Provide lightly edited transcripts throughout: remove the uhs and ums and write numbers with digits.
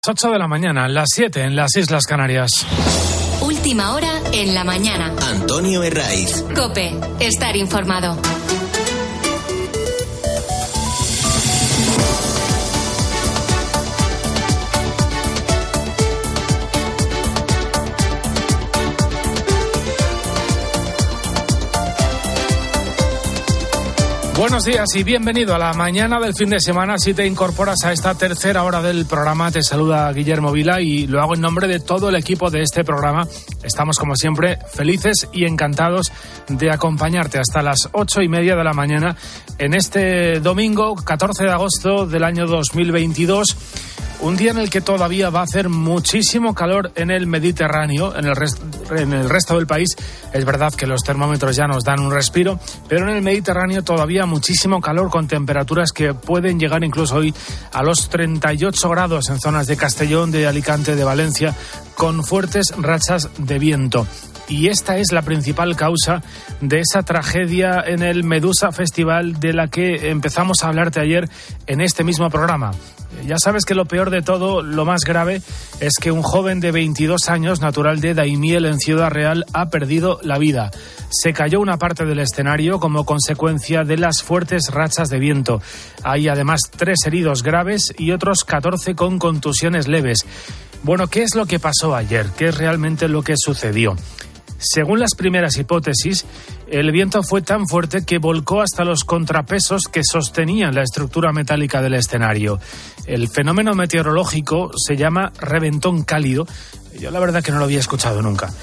8 de la mañana, las 7 en las Islas Canarias. Última hora en la mañana. Antonio Herraiz. COPE, estar informado. Buenos días y bienvenido a la mañana del fin de semana. Si te incorporas a esta tercera hora del programa, te saluda Guillermo Vila y lo hago en nombre de todo el equipo de este programa. Estamos, como siempre, felices y encantados de acompañarte hasta las 8:30 de la mañana en este domingo 14 de agosto del año 2022. Un día en el que todavía va a hacer muchísimo calor en el Mediterráneo, en el resto del país. Es verdad que los termómetros ya nos dan un respiro, pero en el Mediterráneo todavía muchísimo calor, con temperaturas que pueden llegar incluso hoy a los 38 grados en zonas de Castellón, de Alicante, de Valencia, con fuertes rachas de viento. Y esta es la principal causa de esa tragedia en el Medusa Festival de la que empezamos a hablarte ayer en este mismo programa. Ya sabes que lo peor de todo, lo más grave, es que un joven de 22 años, natural de Daimiel, en Ciudad Real, ha perdido la vida. Se cayó una parte del escenario como consecuencia de las fuertes rachas de viento. Hay además 3 heridos graves y otros 14 con contusiones leves. Bueno, ¿qué es lo que pasó ayer? ¿Qué es realmente lo que sucedió? Según las primeras hipótesis, el viento fue tan fuerte que volcó hasta los contrapesos que sostenían la estructura metálica del escenario. El fenómeno meteorológico se llama reventón cálido. Yo la verdad que no lo había escuchado nunca.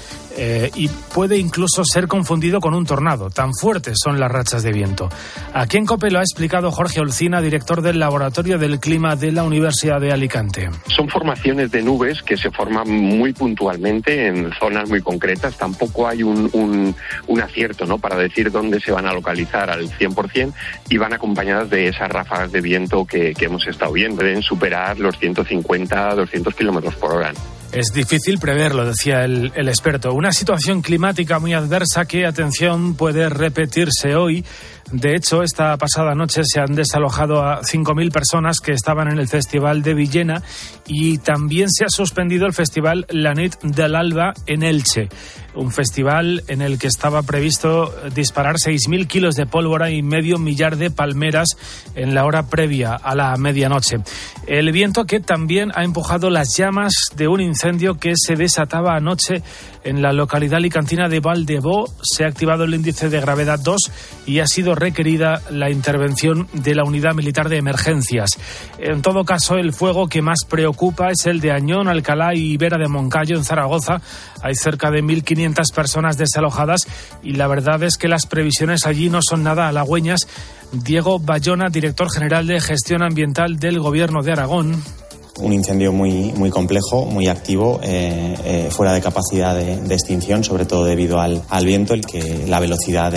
Y puede incluso ser confundido con un tornado. Tan fuertes son las rachas de viento. Aquí en COPE lo ha explicado Jorge Olcina, director del Laboratorio del Clima de la Universidad de Alicante. Son formaciones de nubes que se forman muy puntualmente en zonas muy concretas. Tampoco hay un acierto, ¿no?, para decir dónde se van a localizar al 100%, y van acompañadas de esas ráfagas de viento que hemos estado viendo. Deben superar los 150, 200 kilómetros por hora. Es difícil preverlo, decía el experto. Una situación climática muy adversa que, atención, puede repetirse hoy. De hecho, esta pasada noche se han desalojado a 5.000 personas que estaban en el Festival de Villena, y también se ha suspendido el Festival La Nit del Alba en Elche, un festival en el que estaba previsto disparar 6.000 kilos de pólvora y medio millar de palmeras en la hora previa a la medianoche. El viento que también ha empujado las llamas de un incendio que se desataba anoche en la localidad alicantina de Valdebó. Se ha activado el índice de gravedad 2 y ha sido requerida la intervención de la Unidad Militar de Emergencias. En todo caso, el fuego que más preocupa es el de Añón, Alcalá y Vera de Moncayo, en Zaragoza. Hay cerca de 1.500 personas desalojadas y la verdad es que las previsiones allí no son nada halagüeñas. Diego Bayona, director general de Gestión Ambiental del Gobierno de Aragón. Un incendio muy complejo, muy activo, fuera de capacidad de extinción, sobre todo debido al viento, el que la velocidad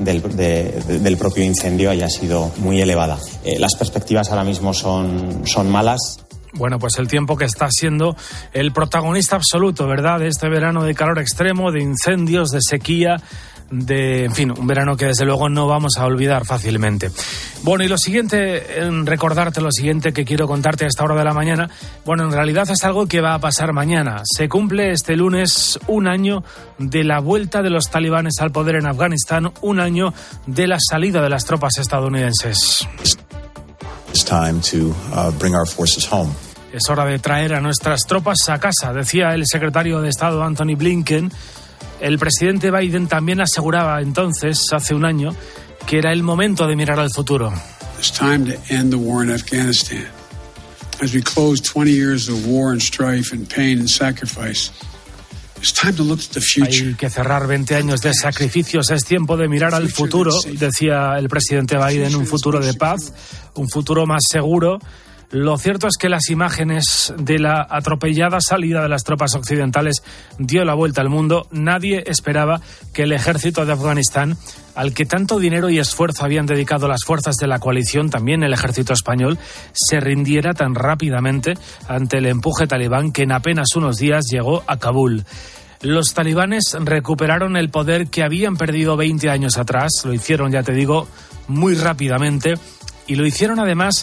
del propio incendio haya sido muy elevada. Las perspectivas ahora mismo son malas. Bueno, pues el tiempo que está siendo el protagonista absoluto, ¿verdad?, de este verano de calor extremo, de incendios, de sequía, en fin, un verano que desde luego no vamos a olvidar fácilmente. Bueno, y lo siguiente, recordarte lo siguiente que quiero contarte a esta hora de la mañana. Bueno, en realidad es algo que va a pasar mañana. Se cumple este lunes un año de la vuelta de los talibanes al poder en Afganistán, un año de la salida de las tropas estadounidenses. It's time to bring our forces home. Es hora de traer a nuestras tropas a casa, decía el secretario de Estado Anthony Blinken. El presidente Biden también aseguraba entonces, hace un año, que era el momento de mirar al futuro. It's time to end the war in Afghanistan. As we close 20 years of war and strife and pain and sacrifice, it's time to look to the future. Hay que cerrar 20 años de sacrificios, es tiempo de mirar al futuro, decía el presidente Biden, un futuro de paz, un futuro más seguro. Lo cierto es que las imágenes de la atropellada salida de las tropas occidentales dio la vuelta al mundo. Nadie esperaba que el ejército de Afganistán, al que tanto dinero y esfuerzo habían dedicado las fuerzas de la coalición, también el ejército español, se rindiera tan rápidamente ante el empuje talibán que en apenas unos días llegó a Kabul. Los talibanes recuperaron el poder que habían perdido 20 años atrás. Lo hicieron, ya te digo, muy rápidamente, y lo hicieron además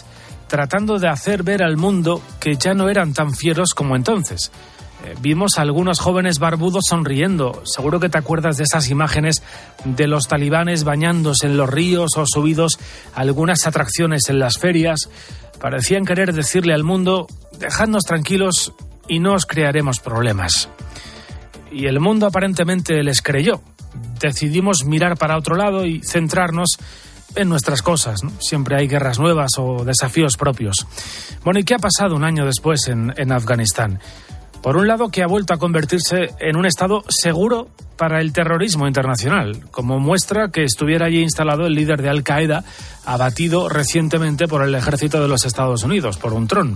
tratando de hacer ver al mundo que ya no eran tan fieros como entonces. Vimos a algunos jóvenes barbudos sonriendo. Seguro que te acuerdas de esas imágenes de los talibanes bañándose en los ríos o subidos a algunas atracciones en las ferias. Parecían querer decirle al mundo: dejadnos tranquilos y no os crearemos problemas. Y el mundo aparentemente les creyó. Decidimos mirar para otro lado y centrarnos en nuestras cosas, ¿no? Siempre hay guerras nuevas o desafíos propios. Bueno, ¿y qué ha pasado un año después en Afganistán? Por un lado, que ha vuelto a convertirse en un estado seguro para el terrorismo internacional, como muestra que estuviera allí instalado el líder de Al-Qaeda, abatido recientemente por el ejército de los Estados Unidos, por un dron.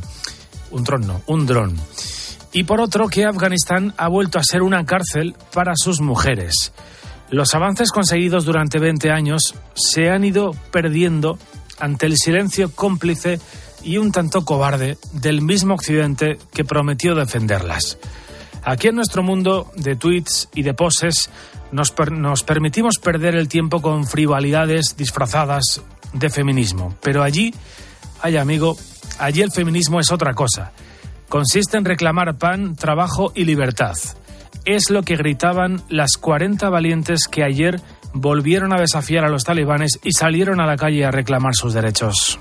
Y por otro, que Afganistán ha vuelto a ser una cárcel para sus mujeres. Los avances conseguidos durante 20 años se han ido perdiendo ante el silencio cómplice y un tanto cobarde del mismo Occidente que prometió defenderlas. Aquí en nuestro mundo de tweets y de poses nos permitimos perder el tiempo con frivolidades disfrazadas de feminismo. Pero allí, allí el feminismo es otra cosa. Consiste en reclamar pan, trabajo y libertad. Es lo que gritaban las 40 valientes que ayer volvieron a desafiar a los talibanes y salieron a la calle a reclamar sus derechos.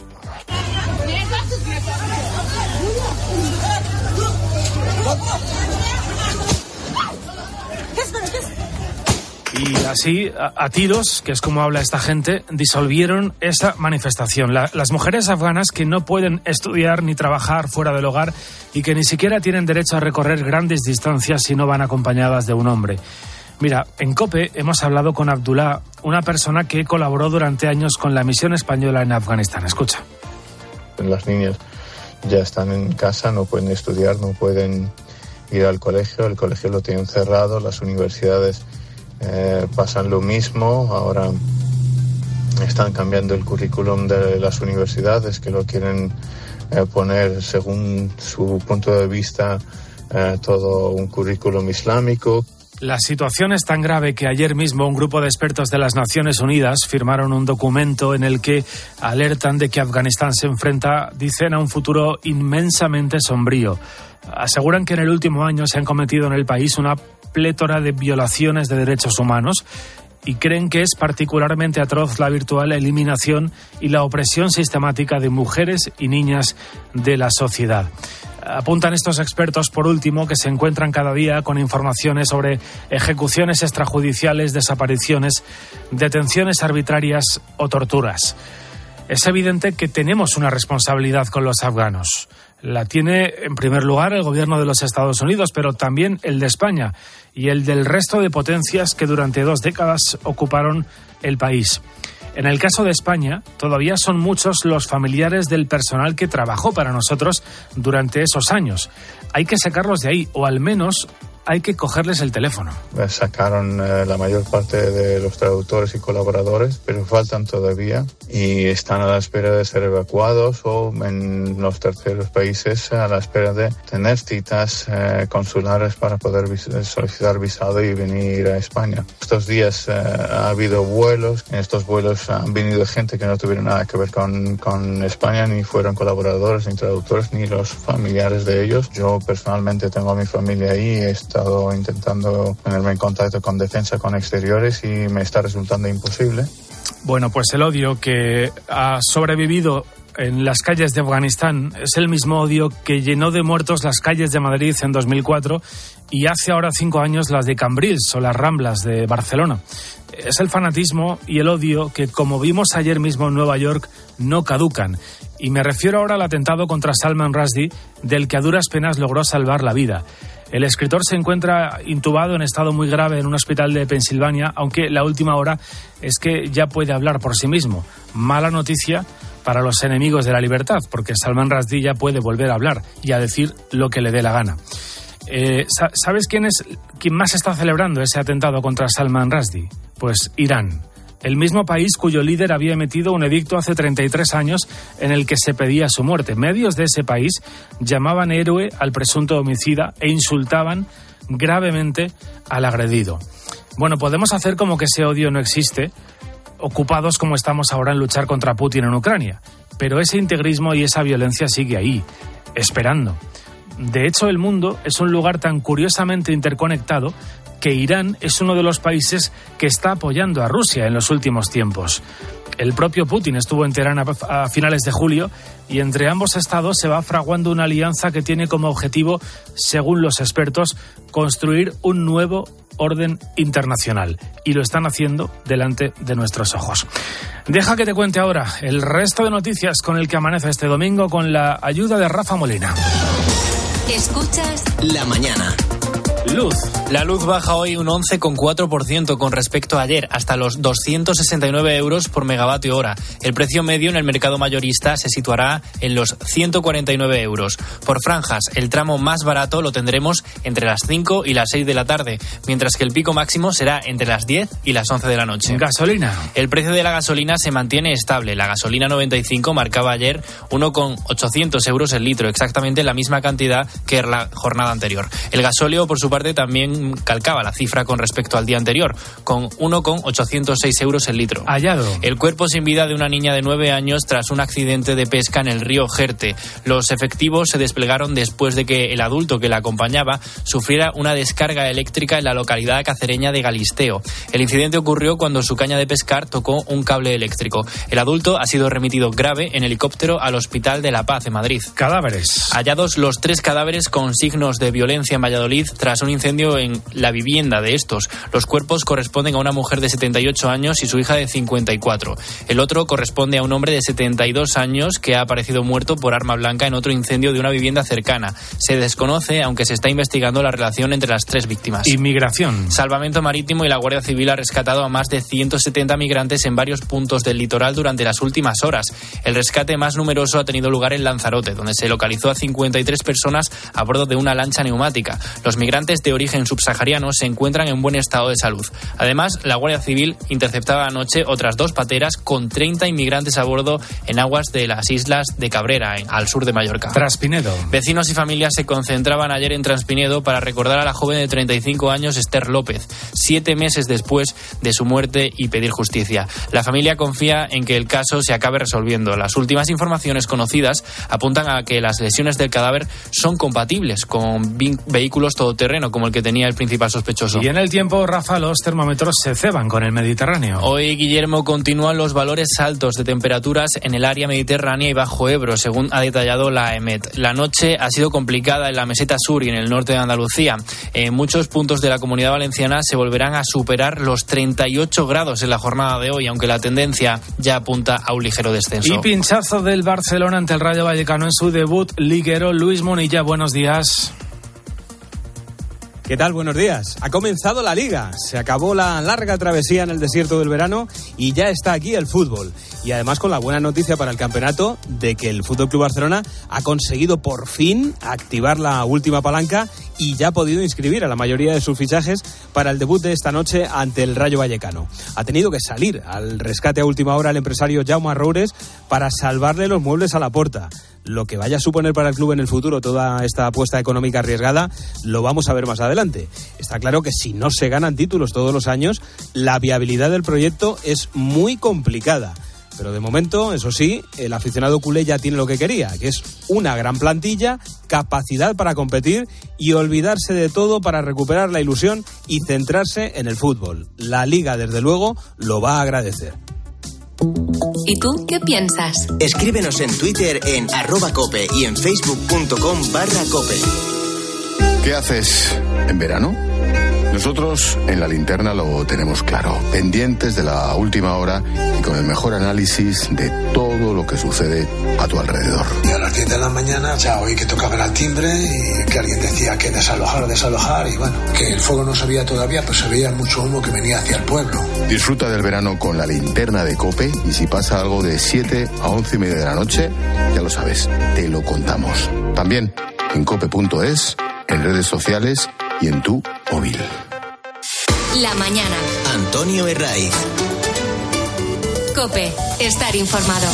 Y así, a tiros, que es como habla esta gente, disolvieron esa manifestación. Las mujeres afganas que no pueden estudiar ni trabajar fuera del hogar y que ni siquiera tienen derecho a recorrer grandes distancias si no van acompañadas de un hombre. Mira, en COPE hemos hablado con Abdullah, una persona que colaboró durante años con la misión española en Afganistán. Escucha. Las niñas ya están en casa, no pueden estudiar, no pueden ir al colegio. El colegio lo tienen cerrado, las universidades pasan lo mismo. Ahora están cambiando el currículum de las universidades, que lo quieren poner según su punto de vista todo un currículum islámico. La situación es tan grave que ayer mismo un grupo de expertos de las Naciones Unidas firmaron un documento en el que alertan de que Afganistán se enfrenta, dicen, a un futuro inmensamente sombrío. Aseguran que en el último año se han cometido en el país una plétora de violaciones de derechos humanos y creen que es particularmente atroz la virtual eliminación y la opresión sistemática de mujeres y niñas de la sociedad. Apuntan estos expertos, por último, que se encuentran cada día con informaciones sobre ejecuciones extrajudiciales, desapariciones, detenciones arbitrarias o torturas. Es evidente que tenemos una responsabilidad con los afganos. La tiene, en primer lugar, el gobierno de los Estados Unidos, pero también el de España y el del resto de potencias que durante 2 décadas ocuparon el país. En el caso de España, todavía son muchos los familiares del personal que trabajó para nosotros durante esos años. Hay que sacarlos de ahí, o al menos hay que cogerles el teléfono. Sacaron la mayor parte de los traductores y colaboradores, pero faltan todavía y están a la espera de ser evacuados o en los terceros países a la espera de tener citas consulares para poder solicitar visado y venir a España. Estos días ha habido vuelos. En estos vuelos han venido gente que no tuvieron nada que ver con España, ni fueron colaboradores, ni traductores, ni los familiares de ellos. Yo personalmente tengo a mi familia ahí y he estado intentando ponerme en contacto con defensa, con exteriores, y me está resultando imposible. Bueno, pues el odio que ha sobrevivido en las calles de Afganistán es el mismo odio que llenó de muertos las calles de Madrid en 2004 y hace ahora 5 años las de Cambrils o las Ramblas de Barcelona. Es el fanatismo y el odio que, como vimos ayer mismo en Nueva York, no caducan. Y me refiero ahora al atentado contra Salman Rushdie, del que a duras penas logró salvar la vida. El escritor se encuentra intubado en estado muy grave en un hospital de Pensilvania, aunque la última hora es que ya puede hablar por sí mismo. Mala noticia para los enemigos de la libertad, porque Salman Rushdie ya puede volver a hablar y a decir lo que le dé la gana. ¿Sabes quién más está celebrando ese atentado contra Salman Rushdie? Pues Irán. El mismo país cuyo líder había emitido un edicto hace 33 años en el que se pedía su muerte. Medios de ese país llamaban héroe al presunto homicida e insultaban gravemente al agredido. Bueno, podemos hacer como que ese odio no existe, ocupados como estamos ahora en luchar contra Putin en Ucrania. pero ese integrismo y esa violencia sigue ahí, esperando. De hecho, el mundo es un lugar tan curiosamente interconectado que Irán es uno de los países que está apoyando a Rusia en los últimos tiempos. El propio Putin estuvo en Teherán a finales de julio y entre ambos estados se va fraguando una alianza que tiene como objetivo, según los expertos, construir un nuevo orden internacional. Y lo están haciendo delante de nuestros ojos. Deja que te cuente ahora el resto de noticias con el que amanece este domingo con la ayuda de Rafa Molina. Escuchas La Mañana. Luz. La luz baja hoy un 11,4% con respecto a ayer, hasta los 269 euros por megavatio hora. El precio medio en el mercado mayorista se situará en los 149 euros. Por franjas, el tramo más barato lo tendremos entre las 5 y las 6 de la tarde, mientras que el pico máximo será entre las 10 y las 11 de la noche. Gasolina. El precio de la gasolina se mantiene estable. La gasolina 95 marcaba ayer 1,800 euros el litro, exactamente la misma cantidad que la jornada anterior. El gasóleo, por su parte, también calcaba la cifra con respecto al día anterior, con 1,806 euros el litro. Hallado. El cuerpo sin vida de una niña de 9 años tras un accidente de pesca en el río Jerte. Los efectivos se desplegaron después de que el adulto que la acompañaba sufriera una descarga eléctrica en la localidad cacereña de Galisteo. El incidente ocurrió cuando su caña de pescar tocó un cable eléctrico. El adulto ha sido remitido grave en helicóptero al Hospital de la Paz, en Madrid. Cadáveres. Hallados los 3 cadáveres con signos de violencia en Valladolid tras un incendio en la vivienda de estos. Los cuerpos corresponden a una mujer de 78 años y su hija de 54. El otro corresponde a un hombre de 72 años que ha aparecido muerto por arma blanca en otro incendio de una vivienda cercana. Se desconoce, aunque se está investigando la relación entre las 3 víctimas. Inmigración. Salvamento Marítimo y la Guardia Civil ha rescatado a más de 170 migrantes en varios puntos del litoral durante las últimas horas. El rescate más numeroso ha tenido lugar en Lanzarote, donde se localizó a 53 personas a bordo de una lancha neumática. Los migrantes de origen subsahariano se encuentran en buen estado de salud. Además, la Guardia Civil interceptaba anoche otras 2 pateras con 30 inmigrantes a bordo en aguas de las islas de Cabrera, al sur de Mallorca. Traspinedo. Vecinos y familias se concentraban ayer en Traspinedo para recordar a la joven de 35 años Esther López, 7 meses después de su muerte, y pedir justicia. La familia confía en que el caso se acabe resolviendo. Las últimas informaciones conocidas apuntan a que las lesiones del cadáver son compatibles con vehículos todoterreno, como el que tenía el principal sospechoso. Y en el tiempo, Rafa, los termómetros se ceban con el Mediterráneo. Hoy, Guillermo, continúan los valores altos de temperaturas en el área mediterránea y bajo Ebro, según ha detallado la EMET. La noche ha sido complicada en la meseta sur y en el norte de Andalucía. En muchos puntos de la Comunidad Valenciana se volverán a superar los 38 grados en la jornada de hoy, aunque la tendencia ya apunta a un ligero descenso. Y pinchazo del Barcelona ante el Rayo Vallecano en su debut liguero. Luis Munilla, buenos días. ¿Qué tal? Buenos días. Ha comenzado la Liga. Se acabó la larga travesía en el desierto del verano y ya está aquí el fútbol. Y además con la buena noticia para el campeonato de que el FC Barcelona ha conseguido por fin activar la última palanca y ya ha podido inscribir a la mayoría de sus fichajes para el debut de esta noche ante el Rayo Vallecano. Ha tenido que salir al rescate a última hora el empresario Jaume Roures para salvarle los muebles a la porta. Lo que vaya a suponer para el club en el futuro toda esta apuesta económica arriesgada lo vamos a ver más adelante. Está claro que si no se ganan títulos todos los años, la viabilidad del proyecto es muy complicada. Pero de momento, eso sí, el aficionado culé ya tiene lo que quería, que es una gran plantilla, capacidad para competir y olvidarse de todo para recuperar la ilusión y centrarse en el fútbol. La Liga, desde luego, lo va a agradecer. ¿Y tú qué piensas? Escríbenos en Twitter en @cope y en facebook.com/cope. ¿Qué haces en verano? Nosotros en La Linterna lo tenemos claro, pendientes de la última hora y con el mejor análisis de todo lo que sucede a tu alrededor. Y a las 10 de la mañana ya oí que tocaban al timbre y que alguien decía que desalojar, y bueno, que el fuego no se veía todavía, pero se veía mucho humo que venía hacia el pueblo. Disfruta del verano con La Linterna de COPE y si pasa algo de 7 a 11:30 de la noche, ya lo sabes, te lo contamos. También en cope.es, en redes sociales y en tu móvil. La mañana. Antonio Herraiz. COPE. Estar informado.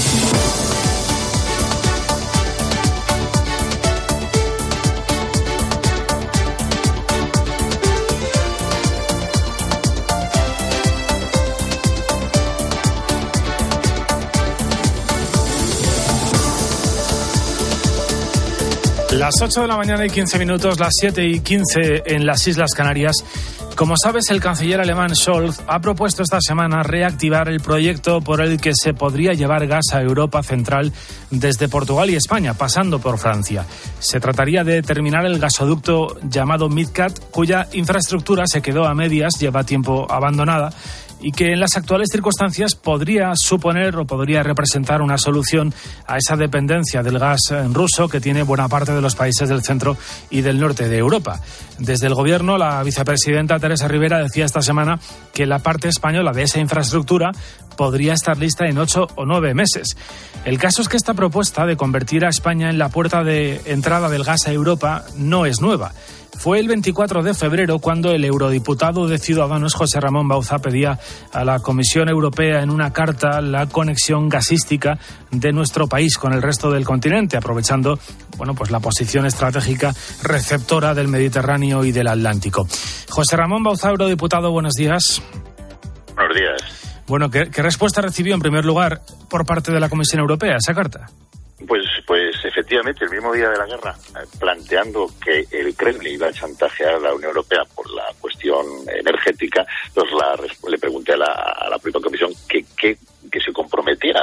Las 8 de la mañana y 15 minutos, las 7 y 15 en las Islas Canarias. Como sabes, el canciller alemán Scholz ha propuesto esta semana reactivar el proyecto por el que se podría llevar gas a Europa Central desde Portugal y España, pasando por Francia. Se trataría de terminar el gasoducto llamado MidCat, cuya infraestructura se quedó a medias, lleva tiempo abandonada, y que en las actuales circunstancias podría suponer o podría representar una solución a esa dependencia del gas ruso que tiene buena parte de los países del centro y del norte de Europa. Desde el Gobierno, la vicepresidenta Teresa Rivera decía esta semana que la parte española de esa infraestructura podría estar lista en 8 o 9 meses. El caso es que esta propuesta de convertir a España en la puerta de entrada del gas a Europa no es nueva. Fue el 24 de febrero cuando el eurodiputado de Ciudadanos, José Ramón Bauzá, pedía a la Comisión Europea en una carta la conexión gasística de nuestro país con el resto del continente, aprovechando, pues la posición estratégica receptora del Mediterráneo y del Atlántico. José Ramón Bauzá, eurodiputado, buenos días. Buenos días. Bueno, ¿qué respuesta recibió en primer lugar por parte de la Comisión Europea esa carta? Pues efectivamente, el mismo día de la guerra, planteando que el Kremlin iba a chantajear a la Unión Europea por la cuestión energética, le pregunté a la propia Comisión que se comprometiera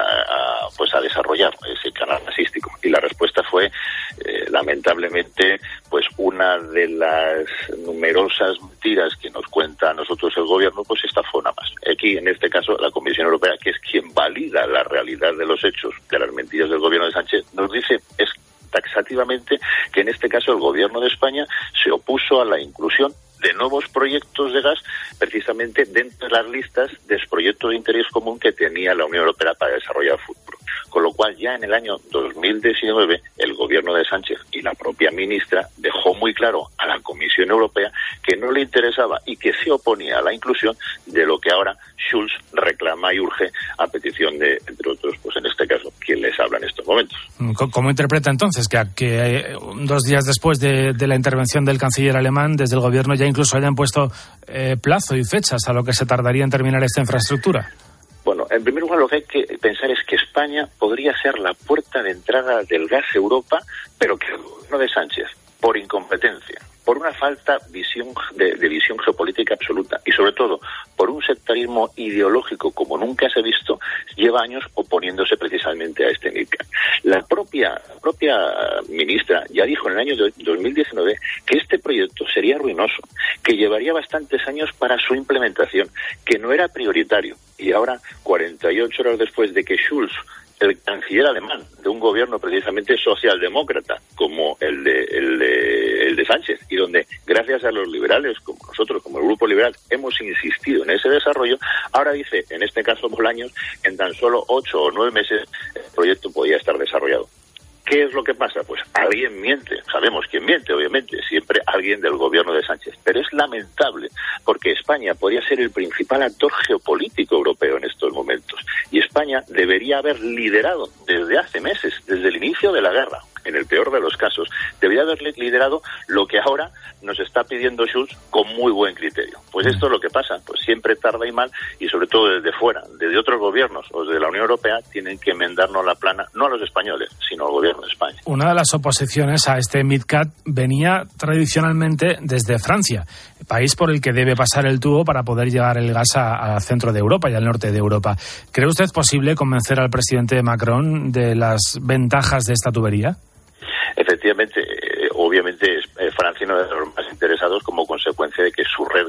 a desarrollar ese canal gasístico. Y la respuesta fue, lamentablemente, una de las numerosas mentiras que nos cuenta a nosotros el Gobierno, esta fue una más. Aquí, en este caso, la Comisión Europea, que es quien valida la realidad de los hechos, de las mentiras del Gobierno de Sánchez, nos dice taxativamente que en este caso el Gobierno de España se opuso a la inclusión de nuevos proyectos de gas, precisamente dentro de las listas de proyectos de interés común que tenía la Unión Europea para desarrollar el futuro. Con lo cual, ya en el año 2019, el Gobierno de Sánchez y la propia ministra dejó muy claro a la Comisión Europea que no le interesaba y que se oponía a la inclusión de lo que ahora Scholz reclama y urge a petición de, entre otros, en este caso, quien les habla en estos momentos. ¿Cómo interpreta entonces que 2 días después de la intervención del canciller alemán, desde el Gobierno ya incluso hayan puesto plazo y fechas a lo que se tardaría en terminar esta infraestructura? Bueno, en primer lugar, lo que hay que pensar es que España podría ser la puerta de entrada del gas a Europa, pero que el Gobierno de Sánchez, por incompetencia, por una falta de visión geopolítica absoluta y, sobre todo, por un sectarismo ideológico como nunca se ha visto, lleva años oponiéndose precisamente a este MidCat. La propia ministra ya dijo en el año 2019 que este proyecto sería ruinoso, que llevaría bastantes años para su implementación, que no era prioritario. Y ahora, 48 horas después de que Scholz, el canciller alemán de un gobierno precisamente socialdemócrata como el de Sánchez, y donde gracias a los liberales como nosotros, como el Grupo Liberal, hemos insistido en ese desarrollo, ahora dice, en este caso Bolaños, en tan solo 8 o 9 meses el proyecto podía estar desarrollado. ¿Qué es lo que pasa? Pues alguien miente, sabemos quién miente, obviamente, siempre alguien del Gobierno de Sánchez, pero es lamentable porque España podría ser el principal actor geopolítico europeo en estos momentos y España debería haber liderado desde hace meses, desde el inicio de la guerra, en el peor de los casos, debería haber liderado lo que ahora nos está pidiendo Scholz con muy buen criterio. Pues esto es lo que pasa, pues siempre tarda y mal, y sobre todo desde fuera, desde otros gobiernos o desde la Unión Europea, tienen que enmendarnos la plana, no a los españoles, sino al Gobierno de España. Una de las oposiciones a este MidCat venía tradicionalmente desde Francia, país por el que debe pasar el tubo para poder llevar el gas al centro de Europa y al norte de Europa. ¿Cree usted posible convencer al presidente Macron de las ventajas de esta tubería? Efectivamente, obviamente Francia no es de los más interesados como consecuencia de que su red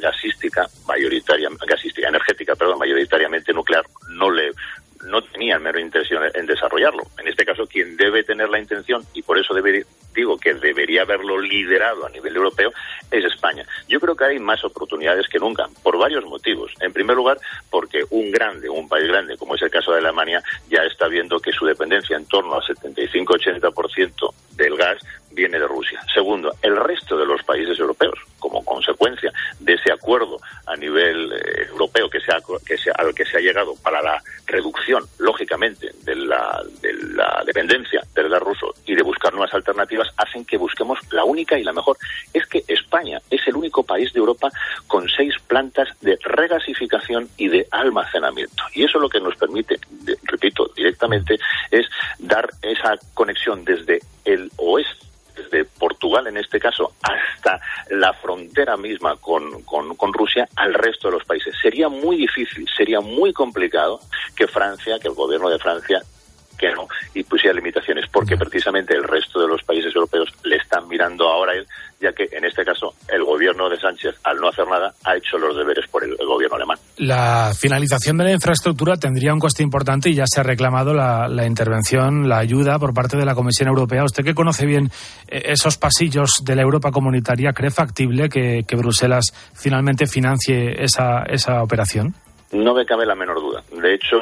energética, mayoritariamente nuclear, no tenía el mero intención en desarrollarlo. En este caso, quien debe tener la intención, y por eso digo que debería haberlo liderado a nivel europeo, es España. Yo creo que hay más oportunidades que nunca, por varios motivos. En primer lugar, porque un país grande, como es el caso de Alemania, ya está viendo que su dependencia en torno al 75-80% del gas viene de Rusia. Segundo, el resto de los países europeos, como consecuencia de ese acuerdo a nivel europeo al que se ha llegado para la reducción, lógicamente, de la dependencia del gas ruso y de buscar nuevas alternativas, hacen que busquemos la única y la mejor. Es que España es el único país de Europa con 6 plantas de regasificación y de almacenamiento. Y eso lo que nos permite, repito, directamente, es dar esa conexión desde el oeste, desde Portugal Portugal en este caso, hasta la frontera misma con Rusia, al resto de los países. Sería muy difícil, sería muy complicado que el gobierno de Francia, que no, y pusiera limitaciones, porque precisamente el resto de los países europeos le están mirando ahora a él, ya que en este caso el gobierno de Sánchez, al no hacer nada, ha hecho los deberes por el gobierno alemán. La finalización de la infraestructura tendría un coste importante y ya se ha reclamado la intervención, la ayuda por parte de la Comisión Europea. Usted, que conoce bien esos pasillos de la Europa comunitaria, ¿cree factible que Bruselas finalmente financie esa operación? No me cabe la menor duda. De hecho,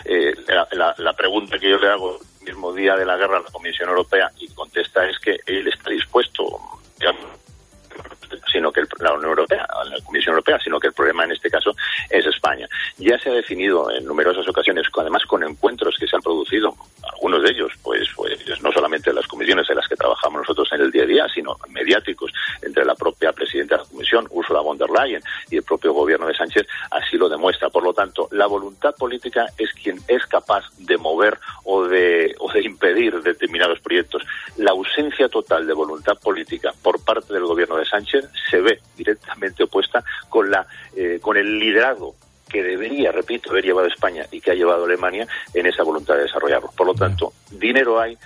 la pregunta que yo le hago el mismo día de la guerra a la Comisión Europea, y contesta, es que él está dispuesto, digamos, sino que la Unión Europea, la Comisión Europea, sino que el problema en este caso es España. Ya se ha definido en numerosas ocasiones, además con encuentros que se han producido, algunos de ellos, pues no solamente las comisiones en las que trabajamos nosotros en el día a día, sino mediáticos, entre la propia presidenta de la Comisión, Ursula von der Leyen, y el propio gobierno de Sánchez, así lo demuestra. Por lo tanto, la voluntad política es quien es capaz de mover o de impedir determinados proyectos. La ausencia total de voluntad política por parte del gobierno de Sánchez se ve directamente opuesta con el liderazgo que debería, repito, haber llevado España y que ha llevado Alemania en esa voluntad de desarrollarlo. Por lo tanto, dinero hay,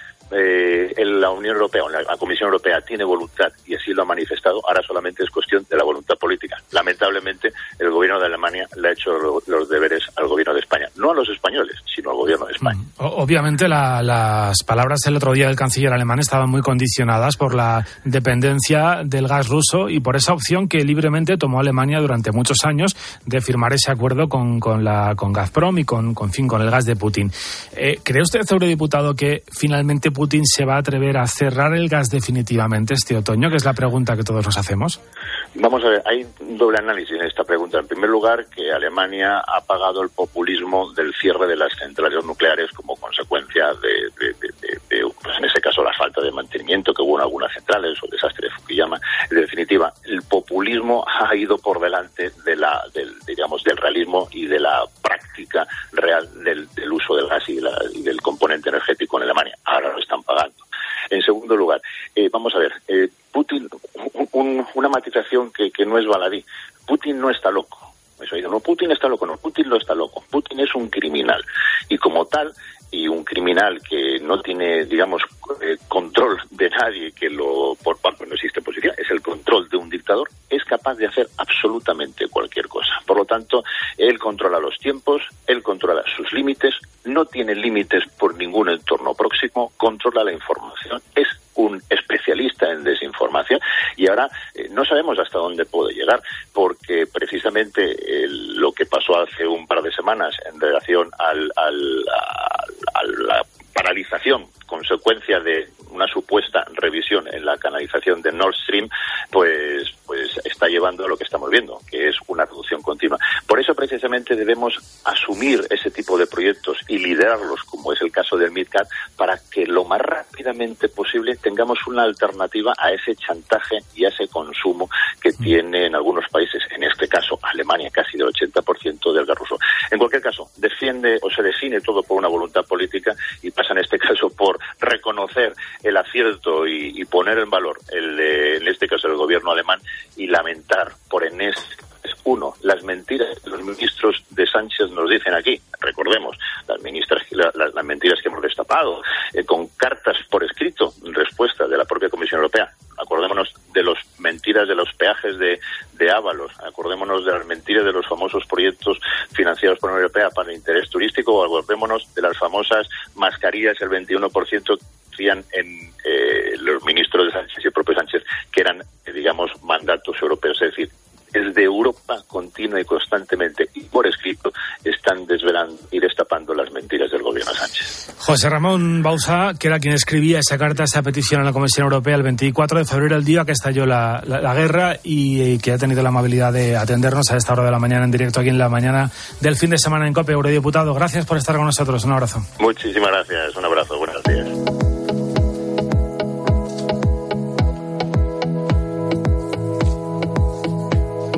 la Unión Europea, la Comisión Europea tiene voluntad y así lo ha manifestado. Ahora solamente es cuestión de la voluntad política. Lamentablemente, el gobierno de Alemania le ha hecho los deberes al gobierno de España, no a los españoles, sino al gobierno de España. Obviamente las palabras del otro día del canciller alemán estaban muy condicionadas por la dependencia del gas ruso y por esa opción que libremente tomó Alemania durante muchos años de firmar ese acuerdo con Gazprom y con el gas de Putin. ¿Cree usted, eurodiputado, que finalmente Putin se va a atrever a cerrar el gas definitivamente este otoño? Que es la pregunta que todos nos hacemos. Vamos a ver, hay un doble análisis en esta pregunta. En primer lugar, que Alemania ha pagado el populismo del cierre de las centrales nucleares como consecuencia de pues en ese caso, la falta de mantenimiento que hubo en algunas centrales o el desastre de Fukuyama. En definitiva, el populismo ha ido por delante del realismo y de la práctica real del uso del gas y del componente energético en Alemania. Ahora lo están pagando. En segundo lugar, vamos a ver, Putin, una matización que no es baladí. Putin no está loco. No, Putin está loco, no, Putin no está loco. Putin es un criminal y como tal, y un criminal que no tiene, digamos, control de nadie, por parte no existe posibilidad, es el control de un dictador, es capaz de hacer absolutamente cualquier cosa. Por lo tanto, él controla los tiempos, él controla sus límites, no tiene límites por ningún entorno próximo, controla la información, es un especialista en desinformación y ahora no sabemos hasta dónde puede llegar, porque precisamente lo que pasó hace un par de semanas en relación a la paralización consecuencia de una supuesta revisión en la canalización de Nord Stream, pues está llevando a lo que estamos viendo, que es una reducción continua. Por eso precisamente debemos asumir ese tipo de proyectos y liderarlos, como es el caso del MidCat, para que lo más rápidamente posible tengamos una alternativa a ese chantaje y a ese consumo que tiene en algunos países, en este caso Alemania, casi del 80% del gas ruso. En cualquier caso, se define todo por una voluntad política y pasa en este caso por reconocer el acierto y poner en valor en este caso el gobierno alemán y lamentar por las mentiras que los ministros de Sánchez nos dicen aquí. Recordemos las mentiras que hemos destapado con cartas por escrito en respuesta de la propia Comisión Europea. Acordémonos de las mentiras de los peajes de Ábalos, acordémonos de las mentiras de los famosos proyectos financiados por la Unión Europea para el interés turístico, o acordémonos de las famosas mascarillas, el 21% hacían en los ministros de Sánchez y el propio Sánchez, que eran, digamos, mandatos europeos. Es decir, desde Europa continua y constantemente y por escrito están desvelando y destapando las mentiras del gobierno Sánchez. José Ramón Bauzá, que era quien escribía esa carta, esa petición a la Comisión Europea el 24 de febrero, el día que estalló la guerra, y que ha tenido la amabilidad de atendernos a esta hora de la mañana en directo aquí en la mañana del fin de semana en COPE. Eurodiputado, gracias por estar con nosotros. Un abrazo. Muchísimas gracias. Un abrazo. Buenos días.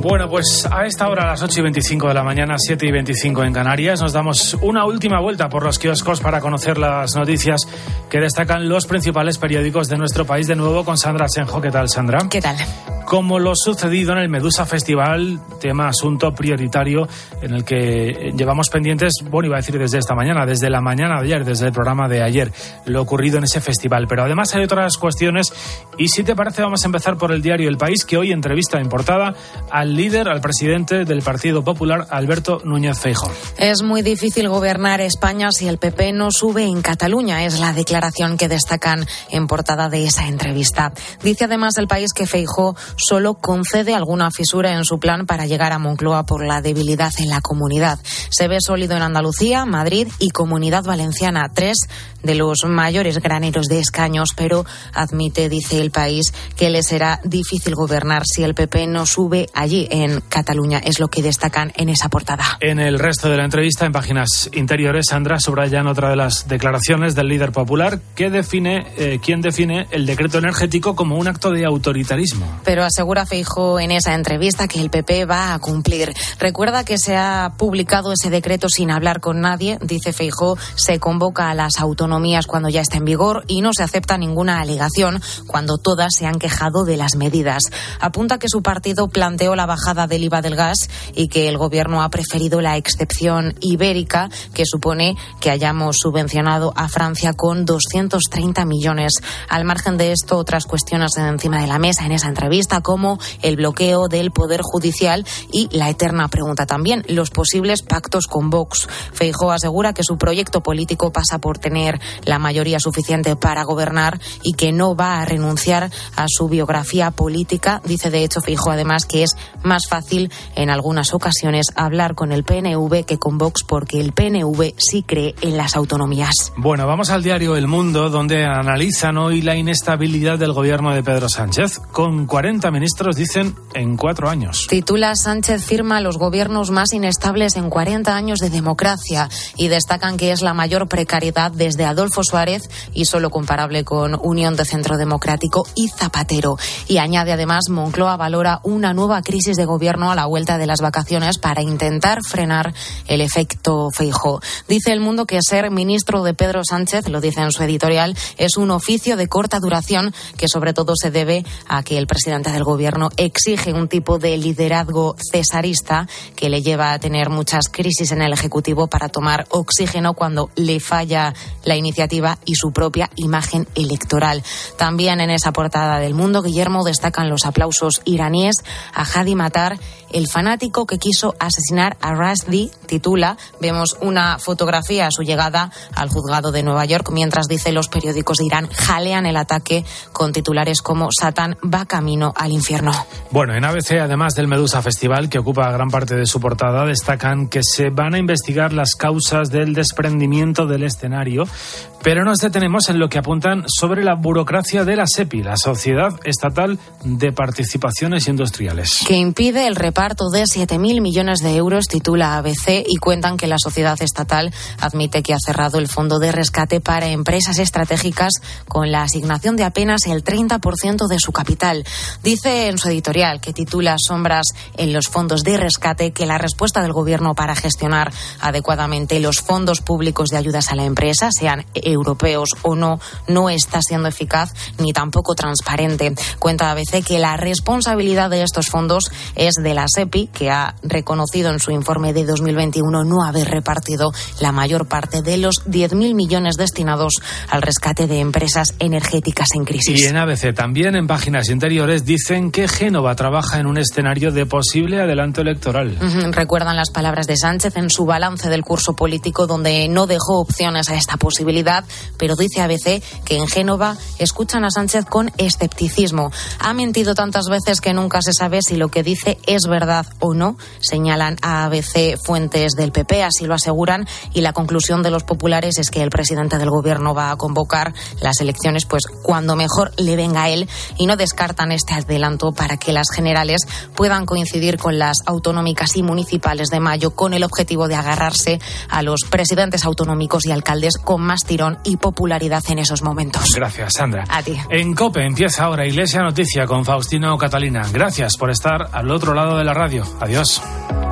Bueno, pues a esta hora, a las 8:25 de la mañana, 7:25 en Canarias, nos damos una última vuelta por los kioscos para conocer las noticias que destacan los principales periódicos de nuestro país. De nuevo con Sandra Senjo. ¿Qué tal, Sandra? ¿Qué tal? Como lo sucedido en el Medusa Festival, asunto prioritario en el que llevamos pendientes, bueno, iba a decir desde esta mañana, desde la mañana de ayer, desde el programa de ayer, lo ocurrido en ese festival. Pero además hay otras cuestiones y si te parece vamos a empezar por el diario El País, que hoy entrevista en portada al líder, al presidente del Partido Popular, Alberto Núñez Feijóo. Es muy difícil gobernar España si el PP no sube en Cataluña, es la declaración que destacan en portada de esa entrevista. Dice además El País que Feijóo solo concede alguna fisura en su plan para llegar a Moncloa por la debilidad en la comunidad. Se ve sólido en Andalucía, Madrid y Comunidad Valenciana, 3 de los mayores graneros de escaños, pero admite, dice El País, que le será difícil gobernar si el PP no sube allí en Cataluña. Es lo que destacan en esa portada. En el resto de la entrevista, en páginas interiores, Sandra subrayan otra de las declaraciones del líder popular que quien define el decreto energético como un acto de autoritarismo. Pero asegura Feijóo en esa entrevista que el PP va a cumplir. Recuerda que se ha publicado ese decreto sin hablar con nadie. Dice Feijóo, se convoca a las autonomías cuando ya está en vigor y no se acepta ninguna alegación cuando todas se han quejado de las medidas. Apunta que su partido planteó la bajada del IVA del gas y que el gobierno ha preferido la excepción ibérica, que supone que hayamos subvencionado a Francia con 230 millones. Al margen de esto, otras cuestiones encima de la mesa en esa entrevista, como el bloqueo del Poder Judicial y la eterna pregunta también, los posibles pactos con Vox. Feijóo asegura que su proyecto político pasa por tener la mayoría suficiente para gobernar y que no va a renunciar a su biografía política. Dice de hecho Feijóo además que es más fácil en algunas ocasiones hablar con el PNV que con Vox porque el PNV sí cree en las autonomías. Bueno, vamos al diario El Mundo, donde analizan hoy la inestabilidad del gobierno de Pedro Sánchez, con 40 ministros, dicen, en 4 años. Titula Sánchez firma los gobiernos más inestables en 40 años de democracia y destacan que es la mayor precariedad desde Adolfo Suárez y solo comparable con Unión de Centro Democrático y Zapatero. Y añade además, Moncloa valora una nueva crisis de gobierno a la vuelta de las vacaciones para intentar frenar el efecto Feijóo. Dice El Mundo que ser ministro de Pedro Sánchez, lo dice en su editorial, es un oficio de corta duración que sobre todo se debe a que el presidente del gobierno exige un tipo de liderazgo cesarista que le lleva a tener muchas crisis en el Ejecutivo para tomar oxígeno cuando le falla la iniciativa y su propia imagen electoral. También en esa portada del Mundo, Guillermo, destacan los aplausos iraníes a Hadi Matar, el fanático que quiso asesinar a Rushdie. Titula, vemos una fotografía a su llegada al juzgado de Nueva York, mientras, dice, los periódicos de Irán jalean el ataque con titulares como Satán va camino al infierno. Bueno, en ABC, además del Medusa Festival, que ocupa gran parte de su portada, destacan que se van a investigar las causas del desprendimiento del escenario, pero nos detenemos en lo que apuntan sobre la burocracia de la SEPI, la Sociedad Estatal de Participaciones Industriales. Que impide el reparto de 7.000 millones de euros, titula ABC, y cuentan que la sociedad estatal admite que ha cerrado el fondo de rescate para empresas estratégicas con la asignación de apenas el 30% de su capital. Dice en su editorial, que titula Sombras en los fondos de rescate, que la respuesta del gobierno para gestionar adecuadamente los fondos públicos de ayudas a la empresa, sean europeos o no, no está siendo eficaz ni tampoco transparente. Cuenta ABC que la responsabilidad de estos fondos es de la SEPI, que ha reconocido en su informe de 2021 no haber repartido la mayor parte de los 10.000 millones destinados al rescate de empresas energéticas en crisis. Y en ABC también, en páginas interiores, dicen que Génova trabaja en un escenario de posible adelanto electoral. Recuerdan las palabras de Sánchez en su balance del curso político, donde no dejó opciones a esta posibilidad, pero dice ABC que en Génova escuchan a Sánchez con escepticismo. Ha mentido tantas veces que nunca se sabe si lo que dice es verdad o no, señalan a ABC fuentes del PP, así lo aseguran, y la conclusión de los populares es que el presidente del gobierno va a convocar las elecciones pues cuando mejor le venga a él, y no descartan este adelanto para que las generales puedan coincidir con las autonómicas y municipales de mayo, con el objetivo de agarrarse a los presidentes autonómicos y alcaldes con más más tirón y popularidad en esos momentos. Gracias, Sandra. A ti. En COPE empieza ahora Iglesia Noticia con Faustino Catalina. Gracias por estar al otro lado de la radio. Adiós.